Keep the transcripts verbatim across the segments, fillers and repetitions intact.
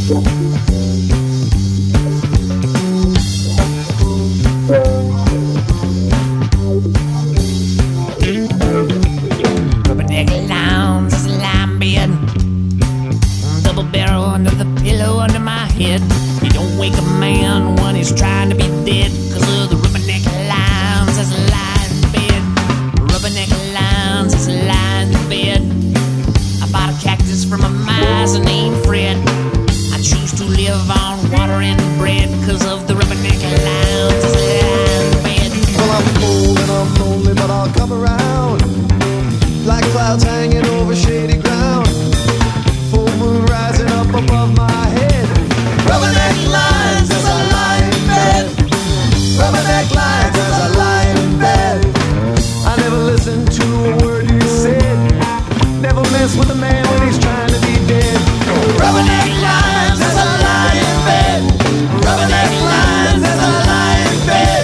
Rubberneck lounge is a lime bed, double barrel under the pillow under my head. You don't wake a man when he's trying to be dead, 'cause of the rubberneck lounge is a lying bed. Rubberneck lounge is a lying bed. I bought a cactus from a miser named Fred. I choose to live on water and bread, 'cause of the rubberneck lounge is a lying bed. Well, I'm cold and I'm lonely, but I'll come around. Black clouds hanging over shady ground, full moon rising up above my head. Rubberneck lines as I lie in bed. Rubberneck lines as I lie in bed. I never listened to a word you said. Never mess with a man when he's trying to be dead. Rubberneck lines as I lie in bed. Rubberneck lines as I lie in bed.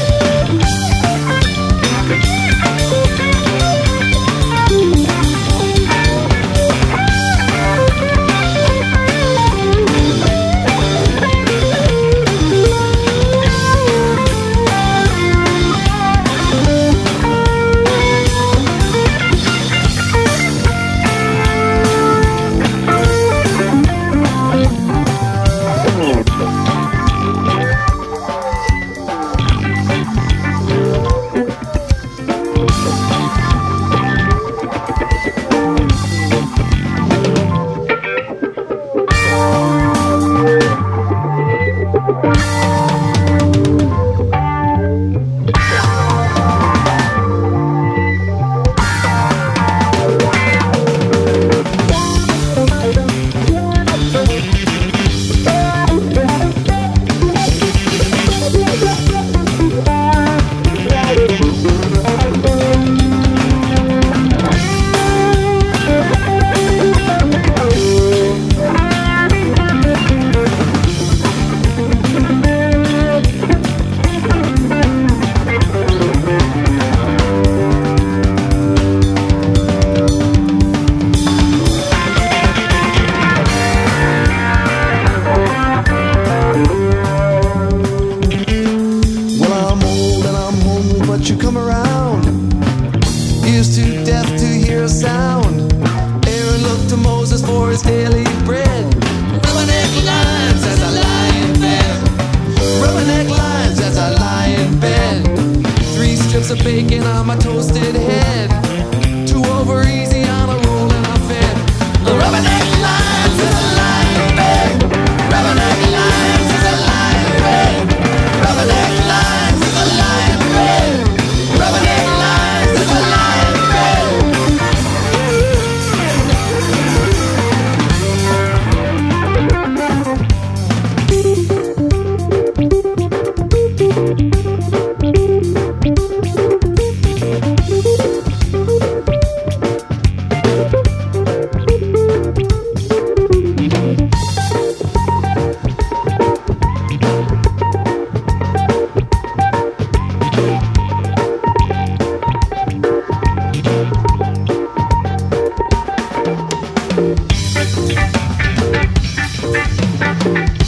You come around, ears too deaf to hear a sound. Aaron looked to Moses for his daily bread. Rubberneck lines as I lie in bed. Rubberneck lines as I lie in bed. Three strips of bacon on my toasted head. Too over easy on a roll and I'm fed. Rubberneck lines as I lie in bed. Rubberneck lines as I lie in bed. Rubberneck lines as I lie in bed. Rubberneck lines as I lie in bed. Thank you.